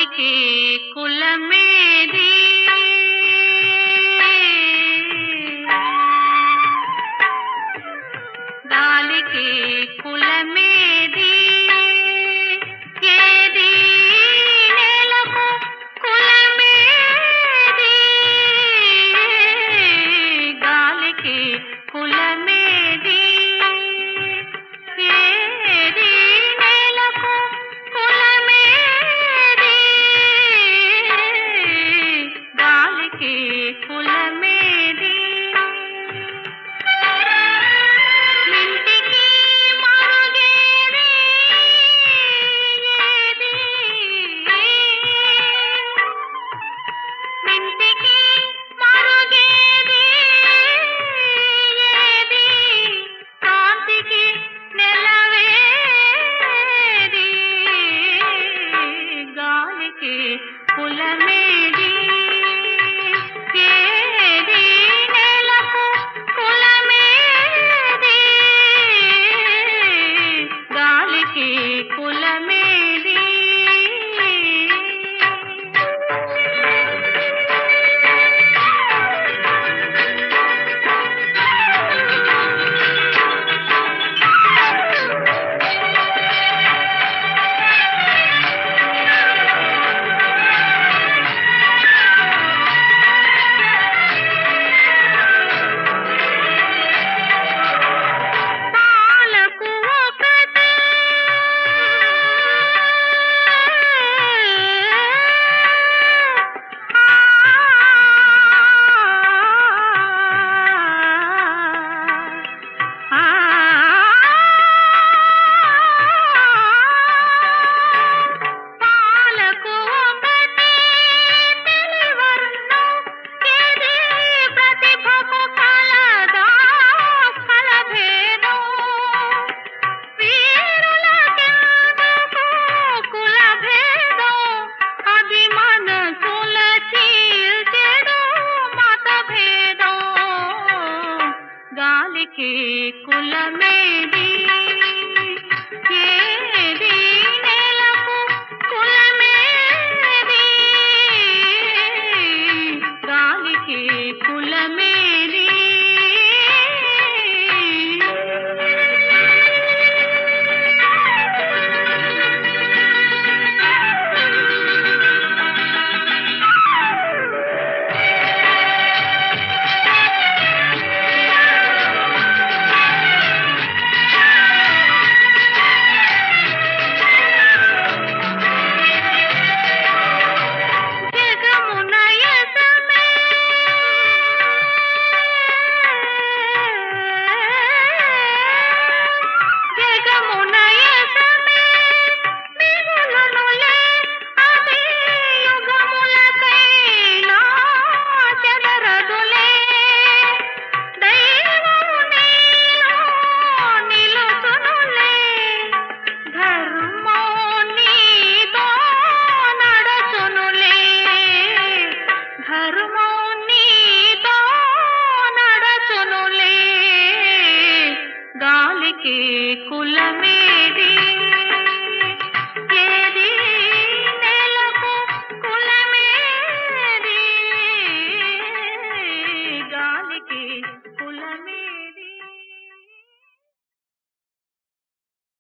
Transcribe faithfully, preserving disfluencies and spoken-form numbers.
గాలికి కులమేది గాలికి కులమేది ఏది నేలకు కులమేది గాలికి కులమేది ఏది నేలకు కులమేది గాలికి కులమేది మింటికి మరుగేది ఏది మింటికి మరుగేది ఏది కాంతికి నెలవేది గాలికి కులమేది ఏది నేలకు కులమేది గాలికి కులమేది పాలకు ఒకటే ఆ పాలకు ఒకటే తెలివర్ణం ఏది ప్రతిభకు కలదా ఫలభేదం వీరులకెందుకు కులభేదం అది మనసుల చీల్చెడు మతభేదం గాలికి కులమేది ఏది నేలకు కులమేది గాలికి కులమేది జగమున యసమే జగమున యసమే మిగులునులే అది యుగములకైనా చెదరదులే దైవము నీలో నిలుచునులే ధర్మం నీతో నడచునులే ధర్మం నీతో నడచునులే గాలికి కులమేది ఏది నేలకు కులమేది గాలికి కులమేది